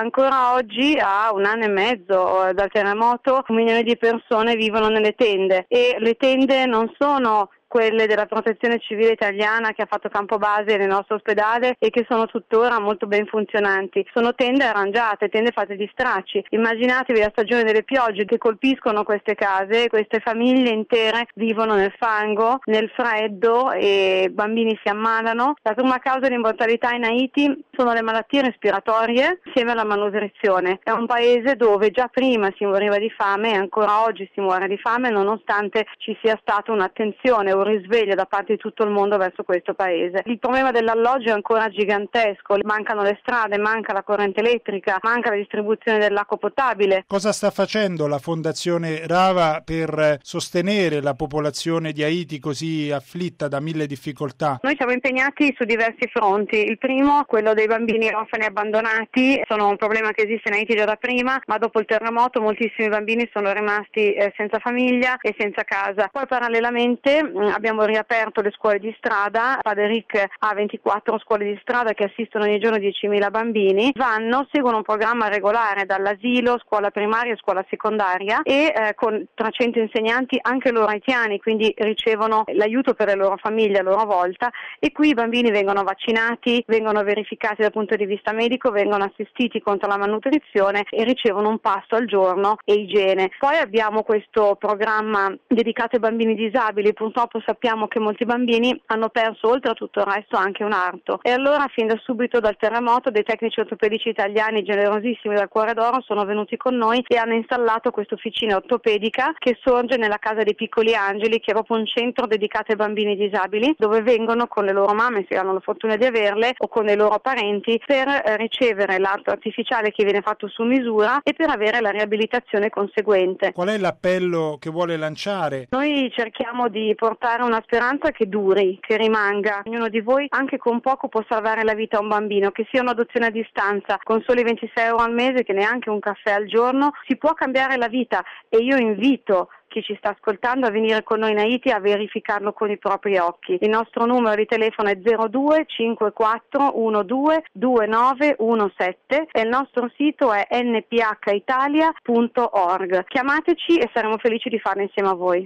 Ancora oggi, a 1 anno e mezzo dal terremoto, 1 milione di persone vivono nelle tende e le tende non sono quelle della Protezione Civile italiana che ha fatto campo base nel nostro ospedale e che sono tuttora molto ben funzionanti. Sono tende arrangiate, tende fatte di stracci. Immaginatevi la stagione delle piogge che colpiscono queste case, queste famiglie intere vivono nel fango, nel freddo e bambini si ammalano. La prima causa di mortalità in Haiti sono le malattie respiratorie insieme alla malnutrizione. È un paese dove già prima si moriva di fame e ancora oggi si muore di fame nonostante ci sia stata un'attenzione, un risveglio da parte di tutto il mondo verso questo paese. Il problema dell'alloggio è ancora gigantesco, mancano le strade, manca la corrente elettrica, manca la distribuzione dell'acqua potabile. Cosa sta facendo la Fondazione Rava per sostenere la popolazione di Haiti così afflitta da 1000 difficoltà? Noi siamo impegnati su diversi fronti. Il primo, quello dei bambini orfani abbandonati, sono un problema che esiste in Haiti già da prima, ma dopo il terremoto moltissimi bambini sono rimasti senza famiglia e senza casa. Poi parallelamente abbiamo riaperto le scuole di strada. Padre Rick ha 24 scuole di strada che assistono ogni giorno 10.000 bambini. Seguono un programma regolare dall'asilo, scuola primaria e scuola secondaria e con 300 insegnanti anche loro haitiani, quindi ricevono l'aiuto per le loro famiglie a loro volta e qui i bambini vengono vaccinati, vengono verificati dal punto di vista medico, vengono assistiti contro la malnutrizione e ricevono un pasto al giorno e igiene. Poi abbiamo questo programma dedicato ai bambini disabili. Purtroppo sappiamo che molti bambini hanno perso oltre a tutto il resto anche un arto e allora fin da subito dal terremoto dei tecnici ortopedici italiani generosissimi dal Cuore d'Oro sono venuti con noi e hanno installato questa officina ortopedica che sorge nella Casa dei Piccoli Angeli, che è proprio un centro dedicato ai bambini disabili dove vengono con le loro mamme, se hanno la fortuna di averle, o con i loro parenti per ricevere l'arto artificiale che viene fatto su misura e per avere la riabilitazione conseguente. Qual è l'appello che vuole lanciare? Noi cerchiamo di portare una speranza che duri, che rimanga. Ognuno di voi anche con poco può salvare la vita a un bambino, che sia un'adozione a distanza con soli 26 euro al mese, che neanche un caffè al giorno, si può cambiare la vita e io invito chi ci sta ascoltando a venire con noi in Haiti a verificarlo con i propri occhi. Il nostro numero di telefono è 02 54 12 2917 e il nostro sito è nphitalia.org. Chiamateci e saremo felici di farlo insieme a voi.